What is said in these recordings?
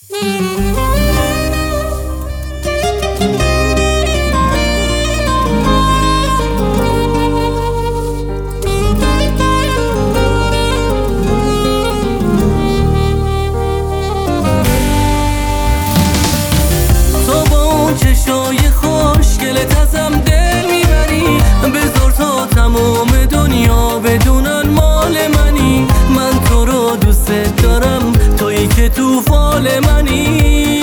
چشای خوشگلت ازم دل میبری، بذار تا تمام دنیا بدونن مال منی. من تو رو دوست دارم، تویی که تو فال منی.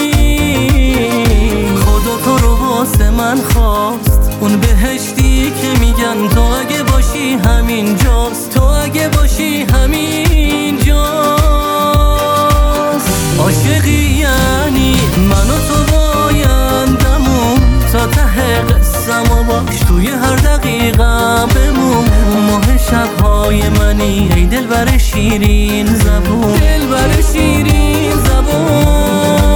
خدا تو رو واسه من خواست، اون بهشتی که میگن تو اگه باشی همین جاست، تو اگه باشی همین جاست. عاشقی یعنی من و تو بایندمون، تا ته قصم و باش توی هر دقیقم بمون. ماه شبهای منی ای دلبر شیرین زبون، دلبر شیرین زبون.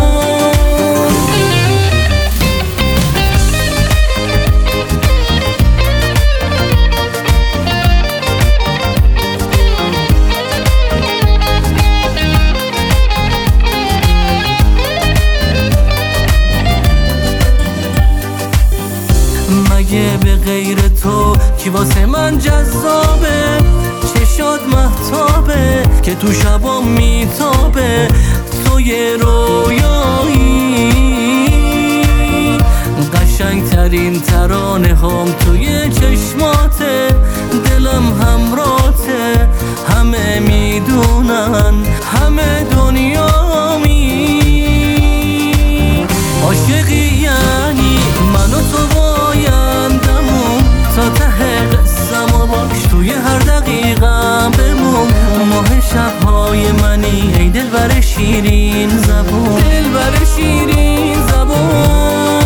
مگه به غیر تو کی واسه من جذابه؟ چشات مهتابه که تو شبام میتابه. تو یه رویایی، قشنگترین ترانه هم توی چشماته. دلم همراته، همه میدونن، همه دنیامی. عاشقی یعنی من و تو بایندمون، تا ته قصم و باش توی هر دقیقم بمون. ماه شبهای منی ای دلبر شیرین زبون، دلبر شیرین زبون.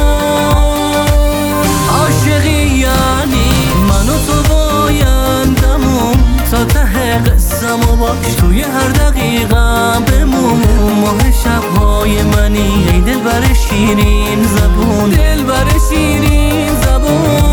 عاشقی یعنی من و تو بایندمون، تا ته قصم و باش توی هر دقیقم بمون. ماه شبهای منی ای دلبر شیرین زبون، دلبر شیرین زبون.